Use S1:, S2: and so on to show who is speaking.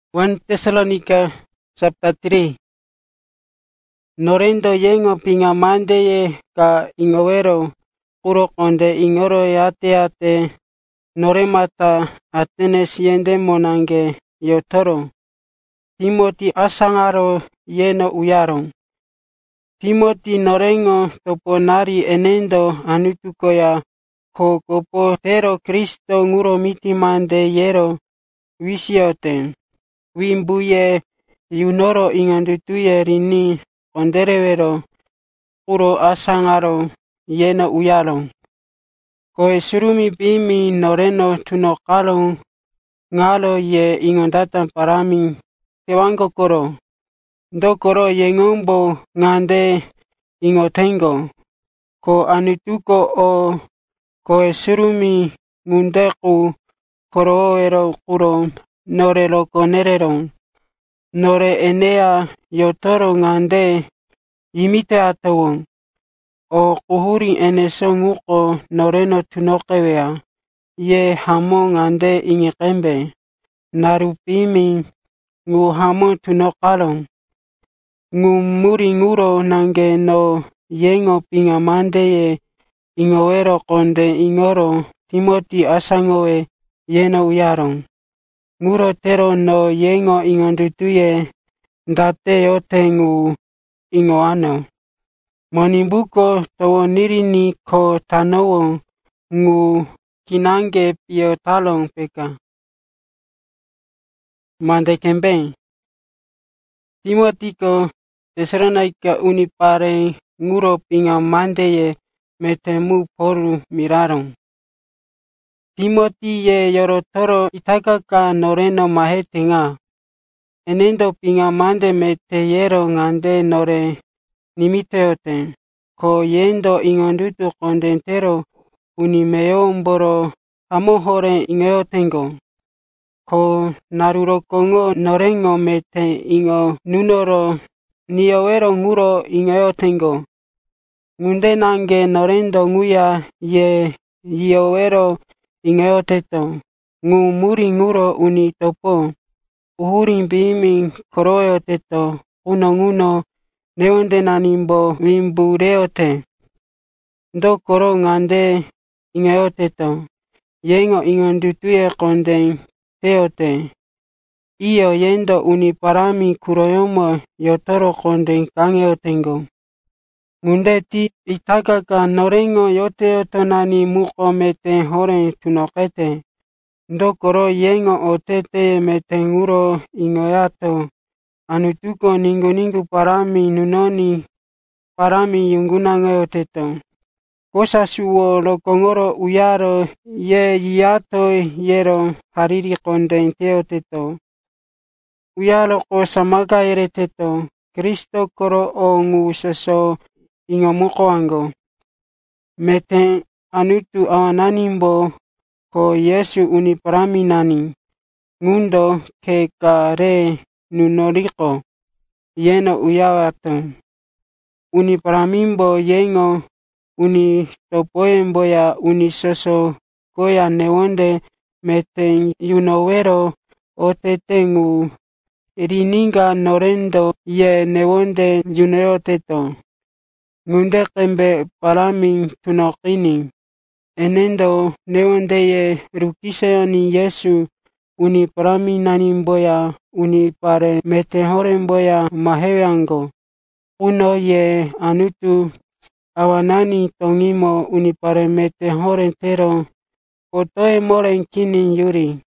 S1: 1 Tesalonika chapter 3. Norendo yengo pinga mandeye ka ingowero puro konde ingoro yate noremata Atenes yende monange yotoro. Timoti asangaro yeno uyaro. Timoti norengo toponari enendo anutukoya ko kopo tero Kristo nguro mitimande yero wisiote. Wimbuye yunoro ingandutuye rini onderewero puro asangaro yeno uyalo. Koe surumi bimi noreno tunokalo ngalo ye ingondatan parami kewango koro. Ndokoro ye ngombo ngande ingotengo. Ko anutuko o koe surumi ngundeku koroero kuro norelo konerero. Nore enea yotoro ngande imite atawo. O kuhuri eneso nguko noreno tunokewea. Ye hamo ngande ingikembe. Narupimi ngu hamo tunokalo. Ngu muri nguro nange no yengo pingamande ye ingowero konde ingoro Timoti asangowe yeno uyaro. Nguro tero no yengo ingondutuye ndate yote ngu ingoano. Monimbuko towo nirini ko tanowo ngu kinange pio talong peka. Mande kembe. Timotiko Tesalonika unipare nguro pingamande ye metemu poru mirarong. Timoti ye yorotoro itakaka noreno mahetenga. Enendo pingamande mete yero ngande nore nimiteote. Ko yendo ingondutu kondentero unimeyomboro hamohore ingeotengo. Ko naruro kongo norengo mete ingo nunoro niowero nguro ingeotengo. Ngunde nange norendo nguya ye iowero ingeoteto. Ngu muri nguro unitopo. Uhuri bimi koroyoteto. Uno nguno neonde nanimbo wimbureote. Ndo koro ngande ingeoteto. Yengo ingondutuye konde teote. Iyo yendo uniparami kuroyomo yotoro konde kangeotengo. Ngunde ti itakaka norengo yoteoto nani muko mete hore tunokete. Ndokoro yengo otete mete nguro ingoyato. Anutuko ningu parami nunoni parami yunguna oteto. Kosa suwo lokongoro uyaro ye yato yero hariri konde teoteto. Uyalo kosa maga ereteto. Kristo koro o ngu soso ingomuko ango. Mete anutu awananimbo ko Yesu uniparami nani. Ngundo ke kare nunoriko. Yeno uyawato. Uniparamimbo yengo unitopoembo ya unisoso koya newonde mete yunowero otetengu. Rininga norendo ye newonde yuneoteto. Ngunde kembe parami tunokini. Enendo newonde ye rukiseyoni Yesu uniparami nanimboya unipare mete horemboya mahewango. Uno ye anutu awanani tongimo unipare mete horentero. Kotoe morenkini yuri.